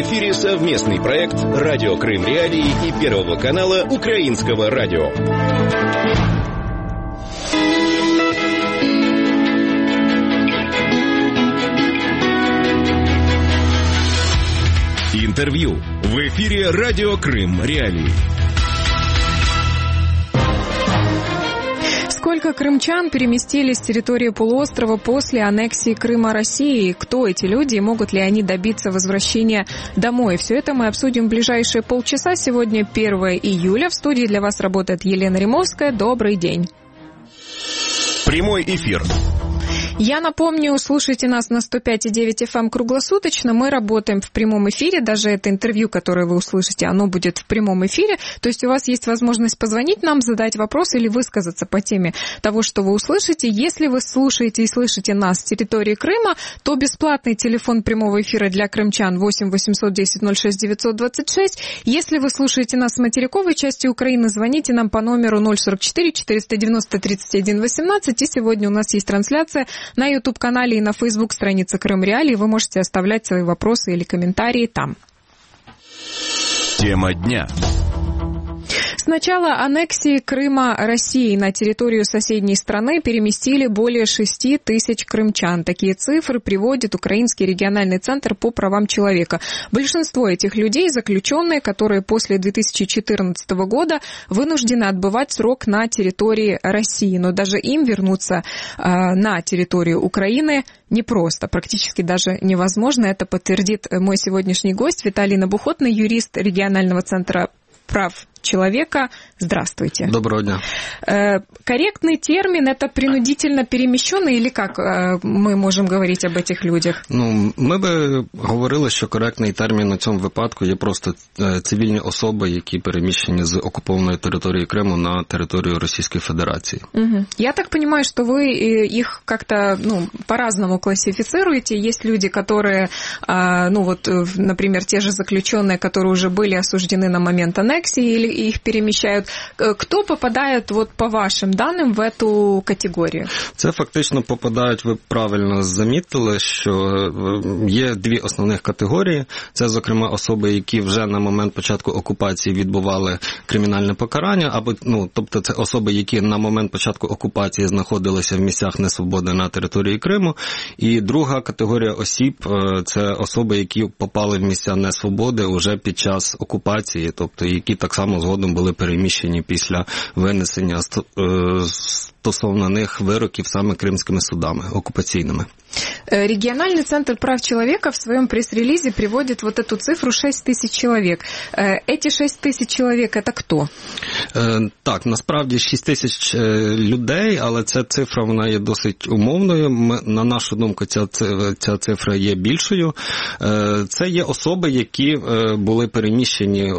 эфире совместный проект «Радио Крым Реалии» и Первого канала Украинского радио. Интервью в эфире «Радио Крым Реалии». Сколько крымчан переместились с территории полуострова после аннексии Крыма России? Кто эти люди и могут ли они добиться возвращения домой? Все это мы обсудим в ближайшие полчаса. Сегодня 1 июля. В студии для вас работает Елена Римовская. Добрый день. Прямой эфир. Я напомню, слушайте нас на 105,9 FM круглосуточно. Мы работаем в прямом эфире. Даже это интервью, которое вы услышите, оно будет в прямом эфире. То есть у вас есть возможность позвонить нам, задать вопрос или высказаться по теме того, что вы услышите. Если вы слушаете и слышите нас с территории Крыма, то бесплатный телефон прямого эфира для крымчан 8 810 06 926. Если вы слушаете нас с материковой части Украины, звоните нам по номеру 044 490 31 18. И сегодня у нас есть трансляция на YouTube-канале и на Facebook-странице Крым Реалии. Вы можете оставлять свои вопросы или комментарии там. Тема дня. С начала аннексии Крыма России на территорию соседней страны переместили более 6 тысяч крымчан. Такие цифры приводит Украинский региональный центр по правам человека. Большинство этих людей заключенные, которые после 2014 года вынуждены отбывать срок на территории России. Но даже им вернуться на территорию Украины непросто, практически даже невозможно. Это подтвердит мой сегодняшний гость Виталий Набухотный, юрист регионального центра прав человека. Здравствуйте. Доброго дня. Корректный термин – это принудительно переміщений, или как ми можемо говорити об этих людях? Ми би говорили, що коректний термін у цьому випадку є просто цивільні особи, які переміщені з окупованої території Криму на територію Російської Федерації. Угу. Я так понимаю, что вы их как-то по-разному классифицируете. Есть люди, которые, например, те же заключенные, которые уже были осуждены на момент аннексии, или их перемещают. Кто попадает, по вашим даним, в эту категорію? Це фактично попадають, ви правильно замітили, що є дві основних категорії. Це, зокрема, особи, які вже на момент початку окупації відбували кримінальне покарання, або, тобто це особи, які на момент початку окупації знаходилися в місцях несвободи на території Криму. І друга категорія осіб – це особи, які попали в місця несвободи уже під час окупації, тобто які так само згодом були переміщені після винесення стосовно них вироків саме кримськими судами окупаційними. Региональный центр прав человека в своем пресс-релизе приводит эту цифру 6 тысяч человек. Эти 6 тысяч человек – это кто? Так, насправді 6 тисяч людей, але ця цифра, вона є досить умовною. На нашу думку, ця цифра є більшою. Це є особи, які були переміщені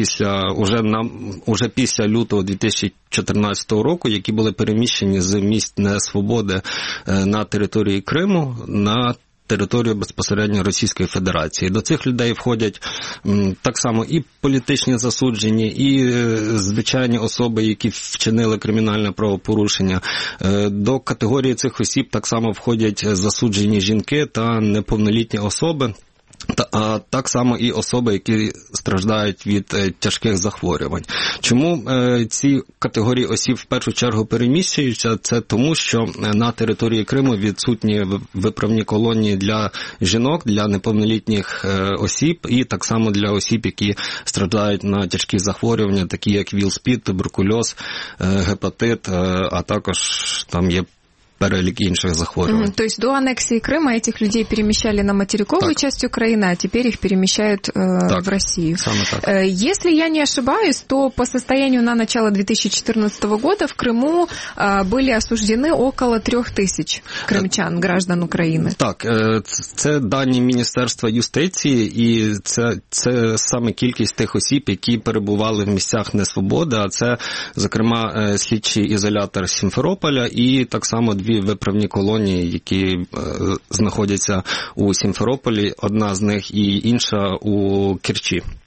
уже після лютого 2014 року, які були переміщені з місць несвободи на території Криму на територію безпосередньо Російської Федерації. До цих людей входять так само і політичні засуджені, і звичайні особи, які вчинили кримінальне правопорушення. До категорії цих осіб так само входять засуджені жінки та неповнолітні особи. А так само і особи, які страждають від тяжких захворювань. Чому ці категорії осіб в першу чергу переміщуються? Це тому, що на території Криму відсутні виправні колонії для жінок, для неповнолітніх осіб і так само для осіб, які страждають на тяжкі захворювання, такі як ВІЛ-СПІД, туберкульоз, гепатит, а також там є перелік інших захворювань. То есть до аннексии Крыма этих людей перемещали на материковую часть Украины, а теперь их перемещают в Россию. Если я не ошибаюсь, то по состоянию на начало 2014 года в Крыму были осуждены около 3000 крымчан, граждан України. Так, це дані Міністерства юстиції, і це саме кількість тих осіб, які перебували в місцях несвободи, а це, зокрема, слідчий ізолятор Сімферополя і так само дві виправні колонії, які знаходяться у Сімферополі, одна з них і інша у Керчі.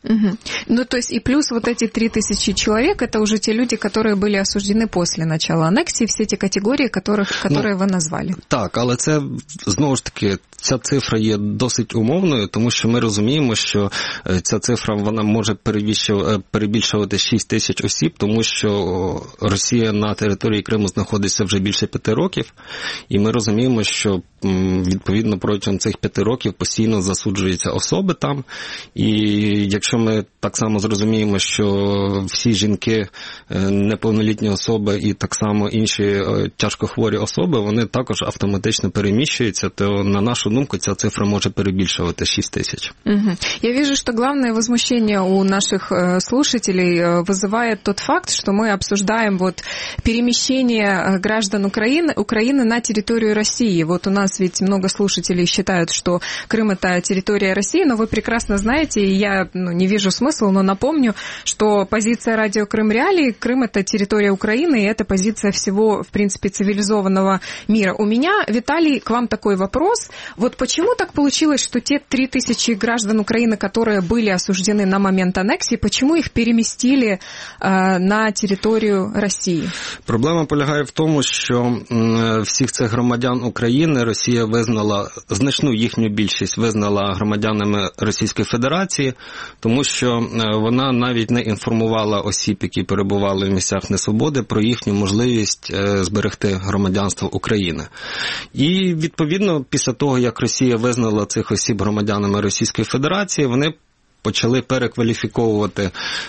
Угу. Ну, то есть и плюс вот эти 3000 человек, это уже те люди, которые были осуждены после начала аннексии, все ті категорії, которые ви назвали. Так, але це, знову ж таки, ця цифра є досить умовною, тому що ми розуміємо, що ця цифра, вона може перебільшувати 6 тисяч осіб, тому що Росія на території Криму знаходиться вже більше 5 років, і ми розуміємо, що відповідно протягом цих 5 років постійно засуджуються особи там, і якщо ми так само зрозуміємо, що всі жінки, неповнолітні особи і так само інші тяжкохворі особи, вони також автоматично переміщуються, то на нашу думку ця цифра може перебільшувати 6 тысяч. Угу. Я вижу, что главное возмущение у наших слушателей вызывает тот факт, что мы обсуждаем вот перемещение граждан Украины на территорию России. Вот у нас ведь много слушателей считают, что Крым – это территория России, но вы прекрасно знаете, и я не вижу смысла, но напомню, что позиция радио Крым Реалии, Крым – это территория Украины, и это позиция всего, в принципе, цивилизованного мира. У меня, Виталий, к вам такой вопрос. Вот почему так получилось, что те 3000 граждан Украины, которые были осуждены на момент аннексии, почему их переместили на територію Росії? Проблема полягає в тому, що всіх цих громадян України Росія визнала, значну їхню більшість визнала громадянами Російської Федерації, тому що вона навіть не інформувала осіб, які перебували в місцях несвободи, про їхню можливість зберегти громадянство України. І, відповідно, після того, як Росія визнала цих осіб громадянами Російської Федерації, вони почали перекваліфіковувати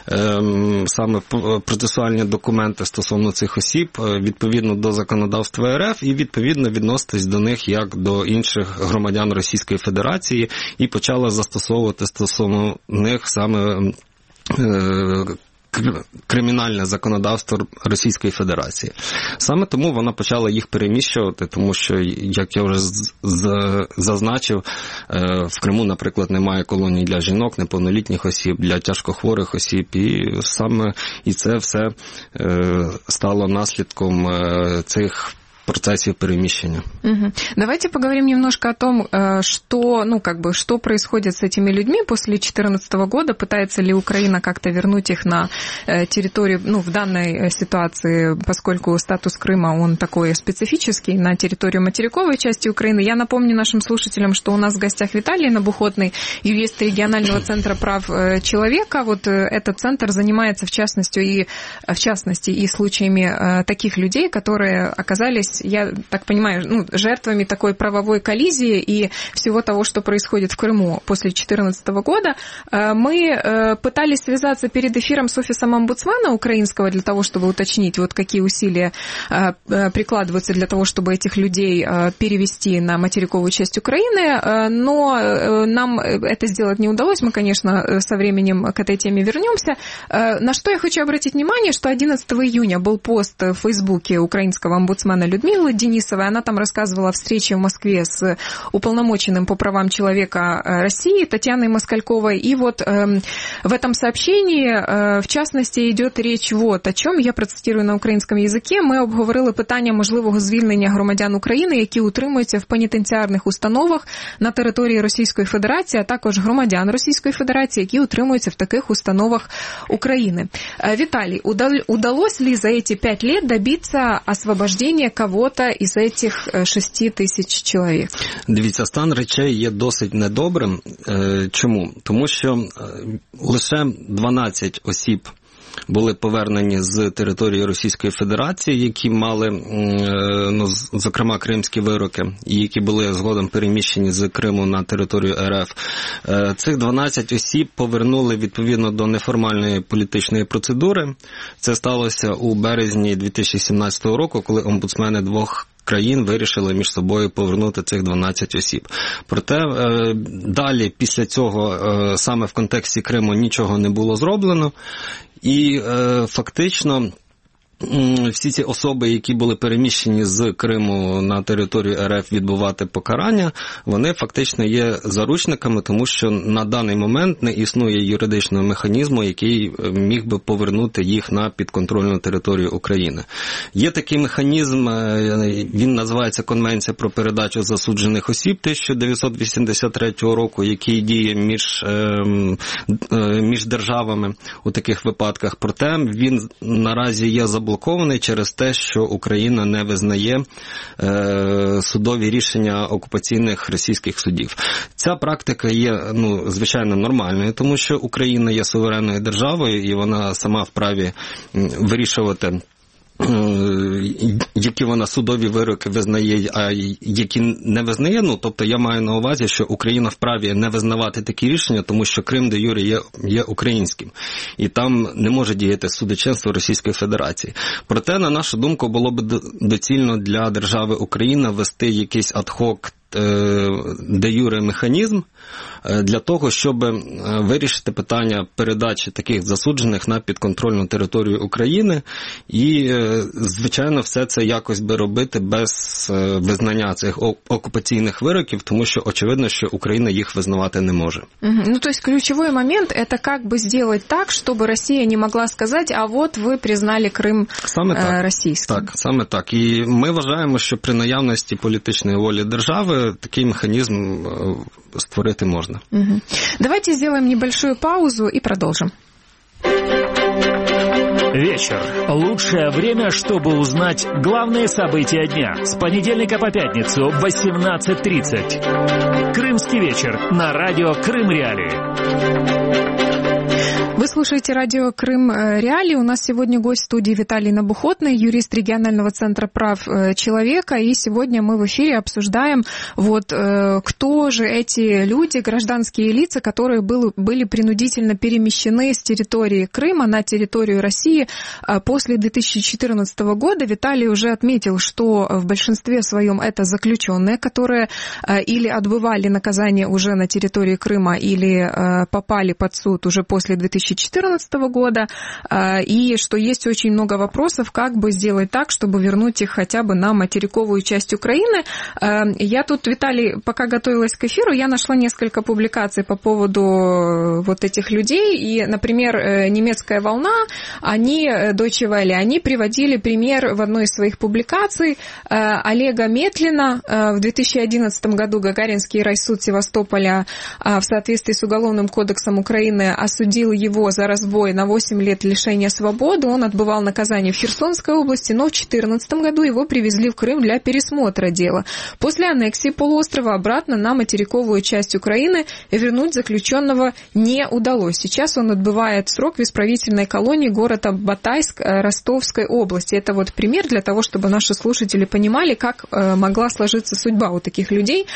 саме процесуальні документи стосовно цих осіб відповідно до законодавства РФ і відповідно відноситись до них як до інших громадян Російської Федерації і почала застосовувати стосовно них саме кримінальне законодавство Російської Федерації. Саме тому вона почала їх переміщувати, тому що, як я вже зазначив, в Криму, наприклад, немає колоній для жінок, неповнолітніх осіб, для тяжкохворих осіб, і це все стало наслідком цих процессов перемещения. Угу. Давайте поговорим немножко о том, что происходит с этими людьми после 2014 года. Пытается ли Украина как-то вернуть их на территорию, в данной ситуации, поскольку статус Крыма, он такой специфический, на территорию материковой части Украины. Я напомню нашим слушателям, что у нас в гостях Виталий Набухотный, юрист регионального центра прав человека. Вот этот центр занимается, в частности, и случаями таких людей, которые оказались, я так понимаю, жертвами такой правовой коллизии и всего того, что происходит в Крыму после 2014 года. Мы пытались связаться перед эфиром с офисом омбудсмена украинского для того, чтобы уточнить, вот какие усилия прикладываются для того, чтобы этих людей перевести на материковую часть Украины, но нам это сделать не удалось. Мы, конечно, со временем к этой теме вернемся. На что я хочу обратить внимание, что 11 июня был пост в Фейсбуке украинского омбудсмена Людмилы Денисовой. Она там рассказывала о встрече в Москве с уполномоченным по правам человека России Татьяной Москальковой. И вот в этом сообщении, в частности, идет речь вот о чем. Я процитирую на українському язикі. Ми обговорили питання можливого звільнення громадян України, які утримуються в пенітенціарних установах на території Російської Федерації, а також громадян Російської Федерації, які утримуються в таких установах України. Виталий, удалось ли за эти 5 лет добиться освобождения кого-то із цих 6 тисяч чоловік? Дивіться, стан речей є досить недобрим. Чому? Тому що лише 12 осіб були повернені з території Російської Федерації, які мали, зокрема, кримські вироки, і які були згодом переміщені з Криму на територію РФ. Цих 12 осіб повернули відповідно до неформальної політичної процедури. Це сталося у березні 2017 року, коли омбудсмени двох країн вирішили між собою повернути цих 12 осіб. Проте далі, після цього, саме в контексті Криму нічого не було зроблено. І фактично всі ці особи, які були переміщені з Криму на територію РФ відбувати покарання, вони фактично є заручниками, тому що на даний момент не існує юридичного механізму, який міг би повернути їх на підконтрольну територію України. Є такий механізм, він називається Конвенція про передачу засуджених осіб 1983 року, який діє між державами у таких випадках. Проте він наразі є заблокований через те, що Україна не визнає судові рішення окупаційних російських судів. Ця практика є, звичайно, нормальною, тому що Україна є суверенною державою і вона сама вправі вирішувати, які вона судові вироки визнає, а які не визнає. Тобто я маю на увазі, що Україна вправі не визнавати такі рішення, тому що Крим де юре є українським. І там не може діяти судочинство Російської Федерації. Проте, на нашу думку, було б доцільно для держави Україна ввести якийсь ад-хок де юре механізм для того, щоб вирішити питання передачі таких засуджених на підконтрольну територію України і, звичайно, все це якось би робити без визнання цих окупаційних вироків, тому що очевидно, що Україна їх визнавати не може. То есть ключевой момент – это как бы сделать так, чтобы Россия не могла сказать, а вот вы признали Крым російським. Так, саме так. І ми вважаємо, що при наявності політичної волі держави такий механизм створити можна. Давайте сделаем небольшую паузу и продолжим. Вечер. Лучшее время, чтобы узнать главные события дня. С понедельника по пятницу в 18:30. Крымский вечер на радио Крым Реалии. Вы слушаете радио Крым Реалии. У нас сегодня гость в студии Виталий Набухотный, юрист регионального центра прав человека. И сегодня мы в эфире обсуждаем, кто же эти люди, гражданские лица, которые были принудительно перемещены с территории Крыма на территорию России после 2014 года. Виталий уже отметил, что в большинстве своем это заключенные, которые или отбывали наказание уже на территории Крыма, или попали под суд уже после 2014 года, и что есть очень много вопросов, как бы сделать так, чтобы вернуть их хотя бы на материковую часть Украины. Я тут, Виталий, пока готовилась к эфиру, я нашла несколько публикаций по поводу вот этих людей, и, например, немецкая «Волна», Deutsche Welle, они приводили пример в одной из своих публикаций Олега Метлина. В 2011 году Гагаринский райсуд Севастополя в соответствии с Уголовным кодексом Украины осудил его за разбой на 8 лет лишения свободы. Он отбывал наказание в Херсонской области, но в 2014 году его привезли в Крым для пересмотра дела. После аннексии полуострова обратно на материковую часть Украины вернуть заключенного не удалось. Сейчас он отбывает срок в исправительной колонии города Батайск Ростовской области. Это вот пример для того, чтобы наши слушатели понимали, как могла сложиться судьба у таких людей.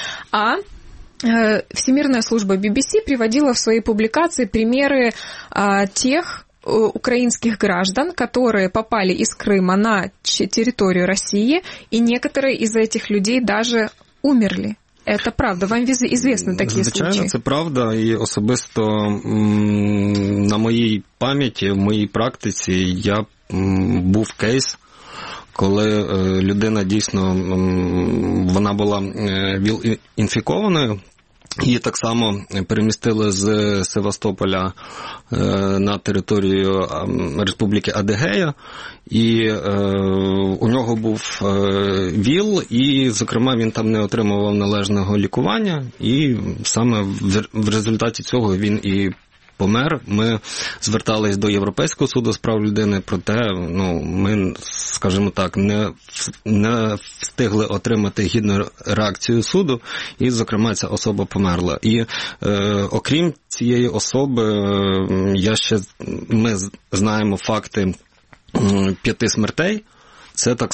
Всемирная служба BBC приводила в своей публикации примеры тех украинских граждан, которые попали из Крыма на территорию России, и некоторые из этих людей даже умерли. Это правда, вам известны такі случаї? Звичайно, це правда, і особисто на моїй пам'яті, в моїй практиці я був кейс, коли людина дійсно, вона була ВІЛ-інфікованою, її так само перемістили з Севастополя на територію Республіки Адигея, і у нього був ВІЛ, і, зокрема, він там не отримував належного лікування, і саме в результаті цього він і помер. Ми звертались до Європейського суду з прав людини, проте ми, скажімо так, не встигли отримати гідну реакцію суду, і, зокрема, ця особа померла. І окрім цієї особи, ми знаємо факти 5 смертей. Це так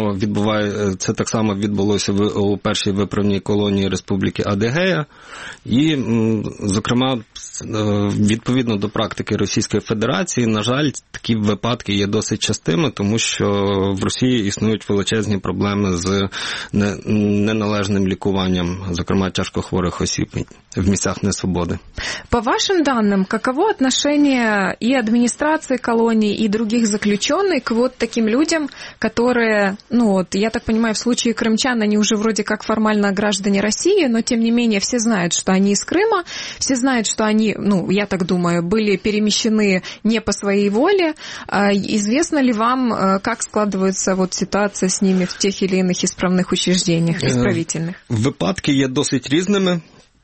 само відбулося у першій виправній колонії Республіки Адигея. І, зокрема, відповідно до практики Російської Федерації, на жаль, такі випадки є досить частими, тому що в Росії існують величезні проблеми з неналежним лікуванням, зокрема, тяжкохворих осіб в місцях несвободи. По вашим данным, каково отношение и администрации колонии, и других заключенных к вот таким людям, которые, я так понимаю, в случае крымчан, они уже вроде как формально граждане России, но тем не менее все знают, что они из Крыма, все знают, что они, я так думаю, были перемещены не по своей воле. Известно ли вам, как складывается вот ситуация с ними в тех или иных исправных учреждениях, исправительных? Випадки є досить різними.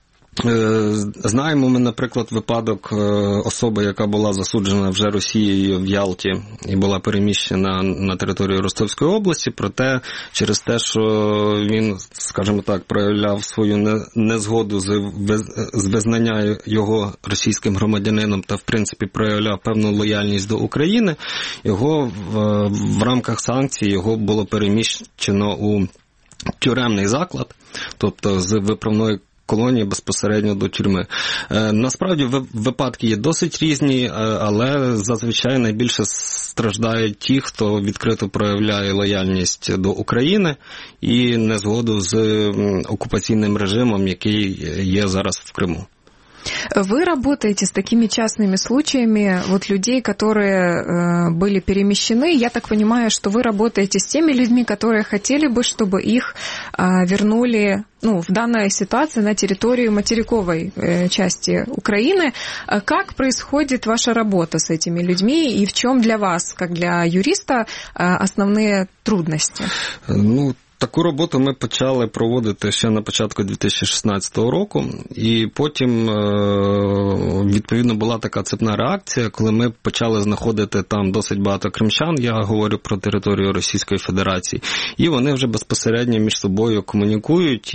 Знаємо ми, наприклад, випадок особи, яка була засуджена вже Росією в Ялті і була переміщена на територію Ростовської області, проте через те, що він, скажімо так, проявляв свою незгоду з визнання його російським громадянином та, в принципі, проявляв певну лояльність до України, його в рамках санкцій його було переміщено у тюремний заклад, тобто з виправної колонії безпосередньо до тюрми. Насправді випадки є досить різні, але зазвичай найбільше страждають ті, хто відкрито проявляє лояльність до України і незгоду з окупаційним режимом, який є зараз в Криму. Вы работаете с такими частными случаями людей, которые были перемещены. Я так понимаю, что вы работаете с теми людьми, которые хотели бы, чтобы их вернули, в данной ситуации на территорию материковой части Украины. Как происходит ваша работа с этими людьми и в чем для вас, как для юриста, основные трудности? Таку роботу ми почали проводити ще на початку 2016 року, і потім, відповідно, була така цепна реакція, коли ми почали знаходити там досить багато кримчан, я говорю про територію Російської Федерації, і вони вже безпосередньо між собою комунікують,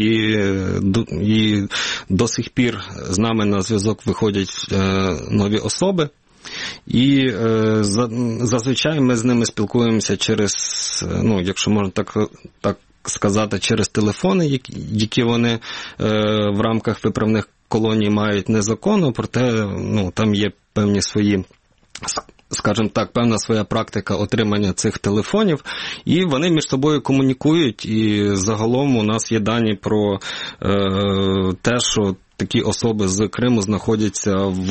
і до сих пір з нами на зв'язок виходять нові особи. І зазвичай ми з ними спілкуємося через, якщо можна так сказати, через телефони, які вони в рамках виправних колоній мають незаконно, проте там є певні свої, скажімо так, певна своя практика отримання цих телефонів, і вони між собою комунікують, і загалом у нас є дані про те, що такі особи з Криму знаходяться в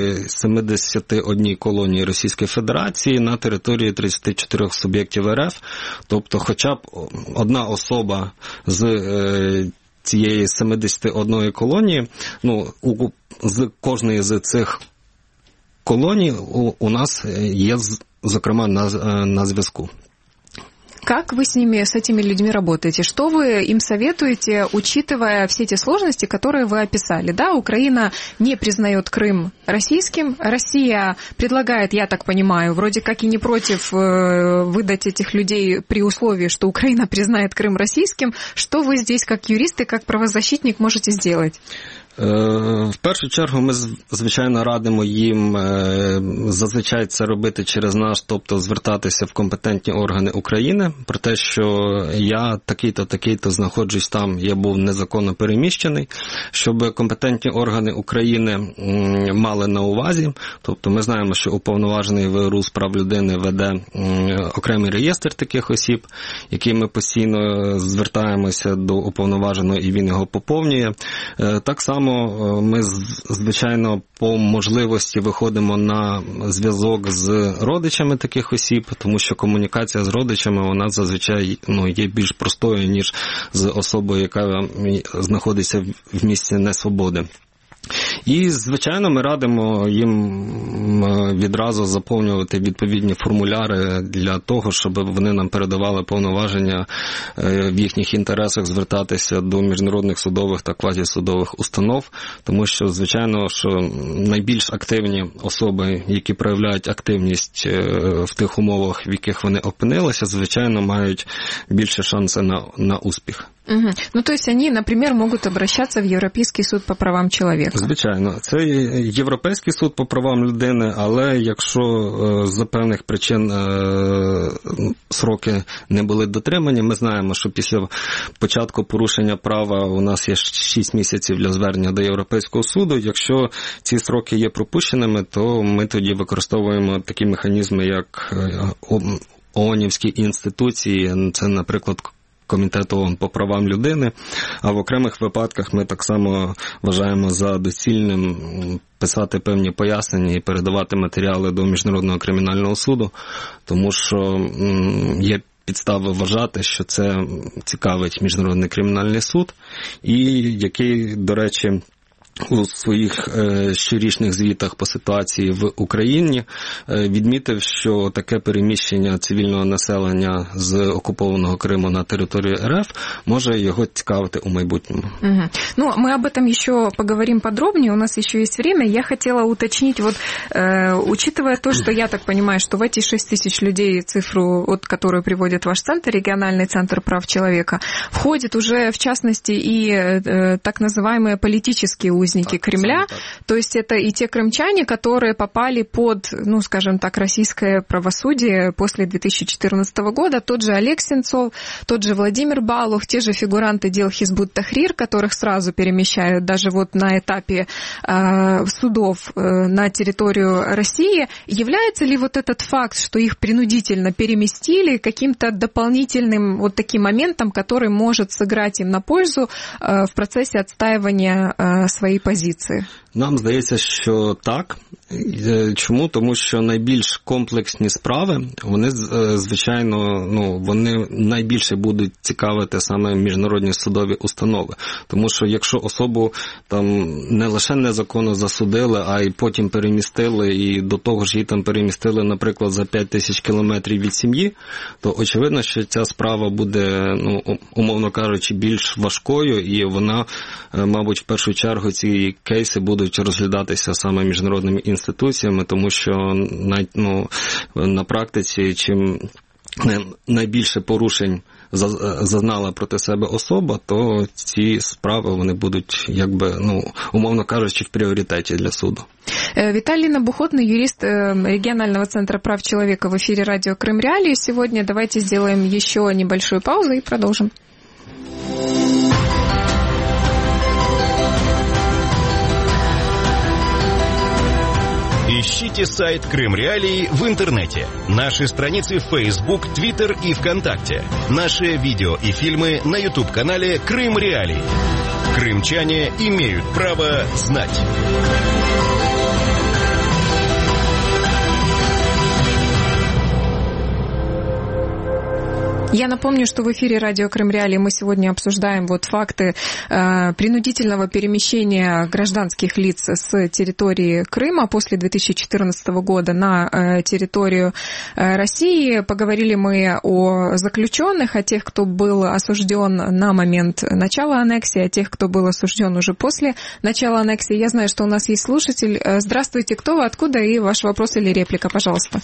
71 колонії Російської Федерації на території 34 суб'єктів РФ. Тобто хоча б одна особа з цієї 71 колонії, з кожної з цих колоній у нас є, зокрема, на зв'язку. Как вы с этими людьми работаете? Что вы им советуете, учитывая все те сложности, которые вы описали? Да, Украина не признает Крым российским. Россия предлагает, я так понимаю, вроде как и не против выдать этих людей при условии, что Украина признает Крым российским. Что вы здесь, как юрист и как правозащитник, можете сделать? В першу чергу ми, звичайно, радимо їм зазвичай це робити через нас, тобто звертатися в компетентні органи України про те, що я такий-то знаходжусь там, я був незаконно переміщений, щоб компетентні органи України мали на увазі. Тобто ми знаємо, що уповноважений ВРУ з прав людини веде окремий реєстр таких осіб, який ми постійно звертаємося до уповноваженого і він його поповнює. Так само ми, звичайно, по можливості виходимо на зв'язок з родичами таких осіб, тому що комунікація з родичами, вона зазвичай є більш простою, ніж з особою, яка знаходиться в місці несвободи. І, звичайно, ми радимо їм відразу заповнювати відповідні формуляри для того, щоб вони нам передавали повноваження в їхніх інтересах звертатися до міжнародних судових та квазісудових установ, тому що, звичайно, що найбільш активні особи, які проявляють активність в тих умовах, в яких вони опинилися, звичайно, мають більше шанси на успіх. Угу. Ну, то есть они, например, могут обращаться в Європейський суд по правам чоловіка? Звичайно. Це Європейський суд по правам людини, але якщо за певних причин сроки не були дотримані, ми знаємо, що після початку порушення права у нас є 6 місяців для звернення до Європейського суду. Якщо ці сроки є пропущеними, то ми тоді використовуємо такі механізми, як ООНівські інституції, це, наприклад, Комітету ООН по правам людини, а в окремих випадках ми так само вважаємо за доцільним писати певні пояснення і передавати матеріали до Міжнародного кримінального суду, тому що є підстави вважати, що це цікавить Міжнародний кримінальний суд, і який, до речі, у своїх щорічних звітах по ситуації в Україні відмітив, що таке переміщення цивільного населення з окупованного Криму на територію РФ може його цікавити у майбутньому. Угу. Ну, мы об этом еще поговорим подробнее, у нас еще есть время. Я хотела уточнить, вот, учитывая то, что я так понимаю, что в эти 6 тысяч людей, цифру, вот, которую приводит ваш центр, региональный центр прав человека, входит уже, в частности, и так называемые политические узники Кремля, то есть это и те крымчане, которые попали под, ну, скажем так, российское правосудие после 2014 года, тот же Олег Сенцов, тот же Владимир Балух, те же фигуранты дел Хизбут Тахрир, которых сразу перемещают даже вот на этапе судов на территорию России. Является ли вот этот факт, что их принудительно переместили, каким-то дополнительным вот таким моментом, который может сыграть им на пользу в процессе отстаивания своей позиции? Нам здається, що так. Чому? Тому що найбільш комплексні справи, вони, звичайно, вони найбільше будуть цікавити саме міжнародні судові установи. Тому що якщо особу там не лише незаконно засудили, а й потім перемістили, і до того ж її там перемістили, наприклад, за 5 тисяч кілометрів від сім'ї, то очевидно, що ця справа буде, умовно кажучи, більш важкою, і вона, мабуть, в першу чергу ці кейси будуть розглядатися саме міжнародними інституціями, тому що на практиці, чим найбільше порушень зазнала проти себе особа, то ці справи вони будуть, умовно кажучи, в пріоритеті для суду. Виталий Набухотный, юрист регионального центра прав человека в эфире радио Крым Реалии. Сегодня давайте сделаем еще небольшую паузу и продолжим. Ищите сайт Крым Реалии в интернете, наши страницы в Facebook, Twitter и ВКонтакте, наши видео и фильмы на YouTube-канале Крым Реалии. Крымчане имеют право знать. Я напомню, что в эфире радио Крым Реалии мы сегодня обсуждаем вот факты принудительного перемещения гражданских лиц с территории Крыма после 2014 года на территорию России. Поговорили мы о заключенных, о тех, кто был осужден на момент начала аннексии, о тех, кто был осужден уже после начала аннексии. Я знаю, что у нас есть слушатель. Здравствуйте, кто вы, откуда, и ваш вопрос или реплика, пожалуйста.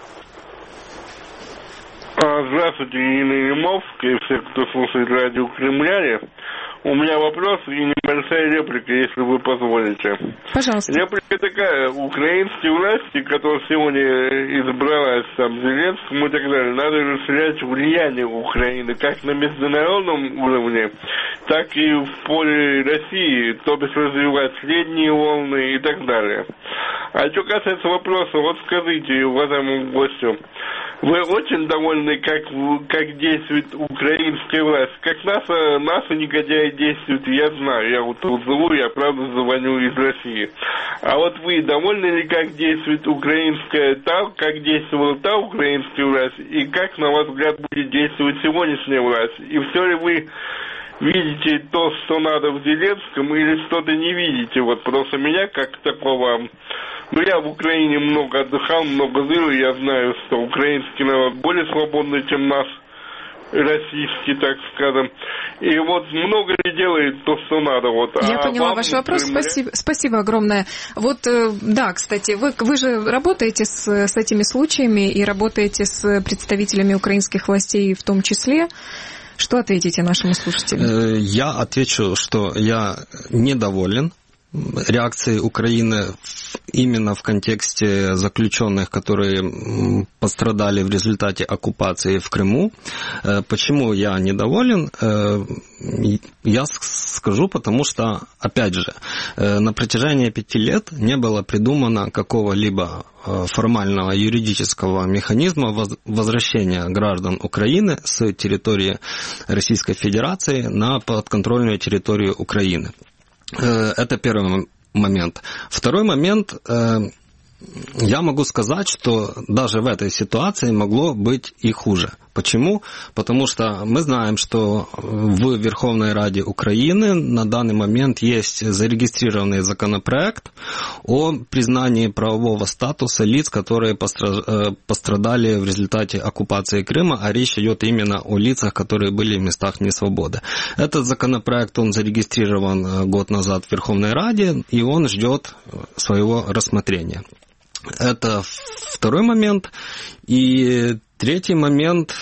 Здравствуйте, Ирина Еремовская и все, кто слушает радио Крым Реалии. У меня вопрос и небольшая реплика, если вы позволите. Пожалуйста. Реплика такая. Украинские власти, которые сегодня избралась Зеленскому и так далее, надо расширять влияние Украины как на международном уровне, так и в поле России, то бишь развивать средние волны и так далее. А что касается вопроса, вот скажите, уважаемому гостю, вы очень довольны, как действует украинская власть? Как наши негодяи действуют, я знаю. Я вот тут живу, я правда звоню из России. А вот вы довольны ли, как действует как действовала та украинская власть, и как, на ваш взгляд, будет действовать сегодняшняя власть? И все ли вы видите то, что надо в Зеленском, или что-то не видите? Вот просто меня, как такого... я в Украине много отдыхал, много жил, и я знаю, что украинский народ более свободный, чем наш российский, так скажем. И вот много ли делает то, что надо. Я поняла ваш вопрос. Спасибо огромное. Вот, да, кстати, вы же работаете с этими случаями и работаете с представителями украинских властей в том числе. Что ответите нашему слушателю? Я отвечу, что я недоволен реакции Украины именно в контексте заключенных, которые пострадали в результате оккупации в Крыму. Почему я недоволен? Я скажу, потому что, опять же, на протяжении 5 лет не было придумано какого-либо формального юридического механизма возвращения граждан Украины с территории Российской Федерации на подконтрольную территорию Украины. Это первый момент. Второй момент, я могу сказать, что даже в этой ситуации могло быть и хуже. Почему? Потому что мы знаем, что в Верховной Раде Украины на данный момент есть зарегистрированный законопроект о признании правового статуса лиц, которые пострадали в результате оккупации Крыма, а речь идет именно о лицах, которые были в местах несвободы. Этот законопроект, он зарегистрирован год назад в Верховной Раде, и он ждет своего рассмотрения. Это второй момент. И третий момент,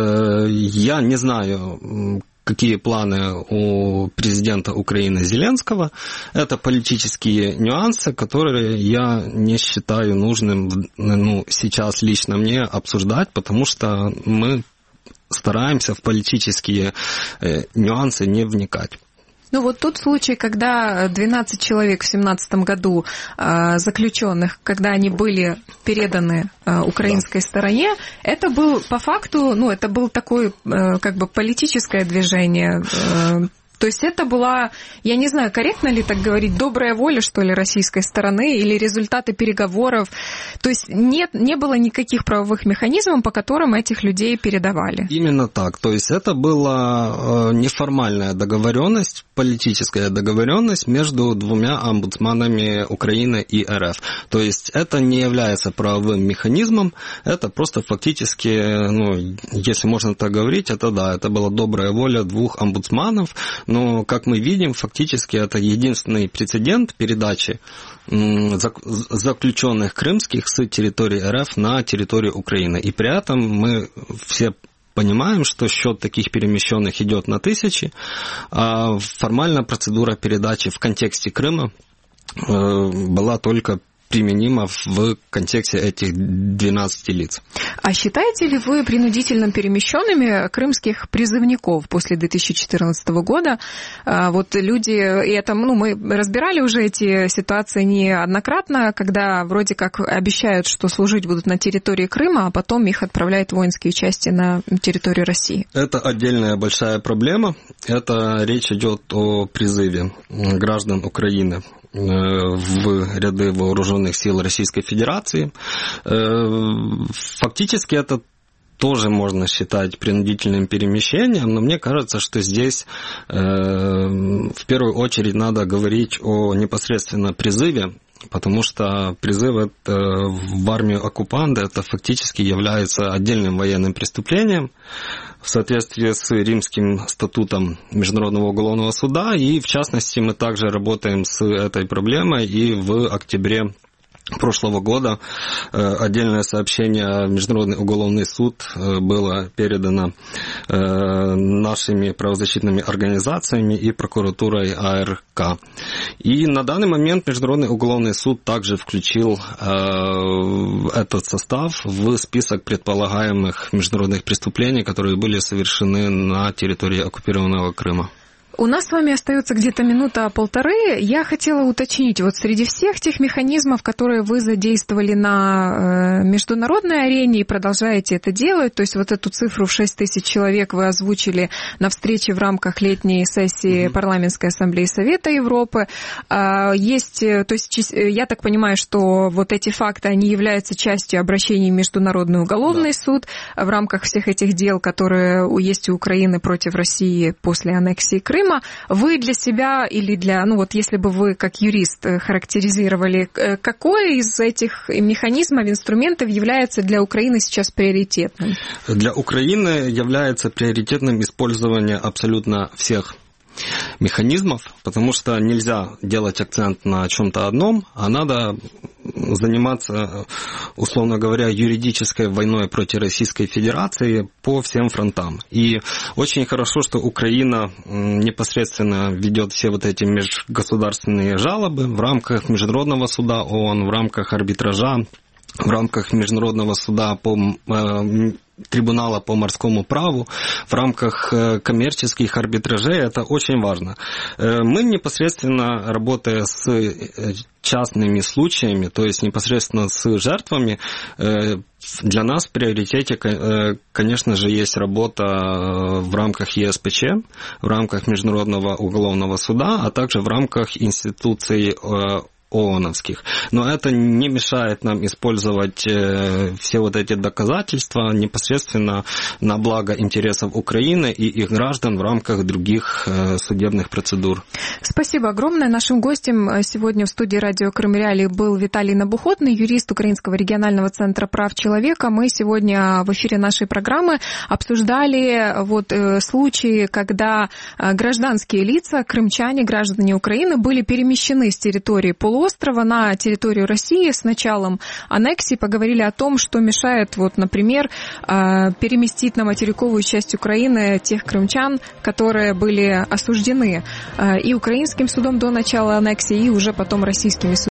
я не знаю, какие планы у президента Украины Зеленского. Это политические нюансы, которые я не считаю нужным сейчас лично мне обсуждать, потому что мы стараемся в политические нюансы не вникать. Ну вот тот случай, когда 12 человек в 2017 году заключенных, когда они были переданы украинской стороне, это был по факту, это был такое как бы политическое движение. То есть это была, я не знаю, корректно ли так говорить, добрая воля, что ли, российской стороны или результаты переговоров. То есть не было никаких правовых механизмов, по которым этих людей передавали. Именно так. То есть это была неформальная договоренность, политическая договоренность между двумя омбудсманами Украины и РФ. То есть это не является правовым механизмом, это просто фактически, если можно так говорить, это была добрая воля двух омбудсманов. Но, как мы видим, фактически это единственный прецедент передачи заключенных крымских с территории РФ на территорию Украины. И при этом мы все понимаем, что счет таких перемещенных идет на тысячи, а формальная процедура передачи в контексте Крыма была только применима в контексте этих 12 лиц. А считаете ли вы принудительно перемещенными крымских призывников после 2014 года? Вот люди, и это, мы разбирали уже эти ситуации неоднократно, когда вроде как обещают, что служить будут на территории Крыма, а потом их отправляют в воинские части на территорию России. Это отдельная большая проблема. Это речь идет о призыве граждан Украины в ряды вооруженных сил Российской Федерации. Фактически это тоже можно считать принудительным перемещением, но мне кажется, что здесь в первую очередь надо говорить о непосредственно призыве, потому что призыв в армию оккупанта это фактически является отдельным военным преступлением в соответствии с Римским статутом Международного уголовного суда, и в частности мы также работаем с этой проблемой, и в октябре прошлого года отдельное сообщение в Международный уголовный суд было передано нашими правозащитными организациями и прокуратурой АРК. И на данный момент Международный уголовный суд также включил этот состав в список предполагаемых международных преступлений, которые были совершены на территории оккупированного Крыма. У нас с вами остается где-то минута-полторы. Я хотела уточнить, вот среди всех тех механизмов, которые вы задействовали на международной арене и продолжаете это делать, то есть вот эту цифру в 6 тысяч человек вы озвучили на встрече в рамках летней сессии Парламентской ассамблеи Совета Европы. Есть, то есть я так понимаю, что вот эти факты, они являются частью обращений в Международный уголовный суд в рамках всех этих дел, которые есть у Украины против России после аннексии Крыма. Вы для себя или если бы вы как юрист характеризировали, какой из этих механизмов, инструментов является для Украины сейчас приоритетным? Для Украины является приоритетным использование абсолютно всех механизмов, потому что нельзя делать акцент на чем-то одном, а надо заниматься, условно говоря, юридической войной против Российской Федерации по всем фронтам. И очень хорошо, что Украина непосредственно ведет все вот эти межгосударственные жалобы в рамках Международного суда ООН, в рамках арбитража, в рамках Международного суда по Трибунала по морскому праву, в рамках коммерческих арбитражей. Это очень важно. Мы непосредственно, работая с частными случаями, то есть непосредственно с жертвами, для нас в приоритете, конечно же, есть работа в рамках ЕСПЧ, в рамках Международного уголовного суда, а также в рамках институций ООНовских. Но это не мешает нам использовать все вот эти доказательства непосредственно на благо интересов Украины и их граждан в рамках других судебных процедур. Спасибо огромное. Нашим гостем сегодня в студии радио Крым Реалии был Виталий Набухотный, юрист Украинского регионального центра прав человека. Мы сегодня в эфире нашей программы обсуждали случаи, когда гражданские лица, крымчане, граждане Украины, были перемещены с территории полуострова на территорию России с началом аннексии. Поговорили о том, что мешает, например, переместить на материковую часть Украины тех крымчан, которые были осуждены и украинским судом до начала аннексии, и уже потом российскими судами.